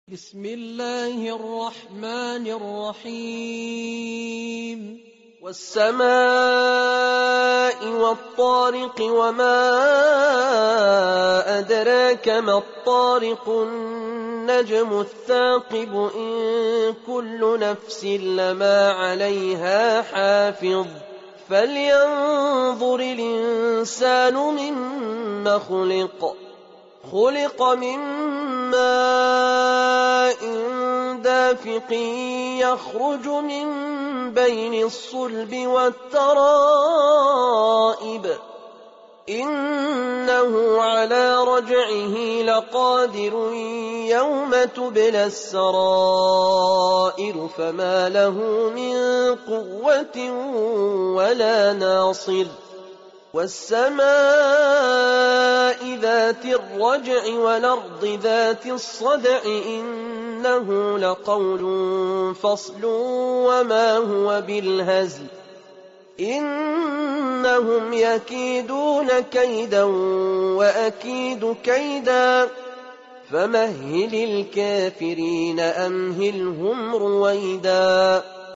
بسم الله الرحمن الرحيم والسماء والطارق وما أدراك ما الطارق النجم الثاقب إن كل نفس لما عليها حافظ فلينظر الإنسان مما خلق من ماء دافق يخرج من بين الصلب والترائب إنه على رجعه لقادر يوم تبلى السرائر فما له من قوة ولا ناصر والسماء ذات الرجع والأرض ذات الصدع إنه لقول فصل وما هو بالهزل إنهم يكيدون كيدا وأكيد كيدا فمهل الكافرين أمهلهم رويدا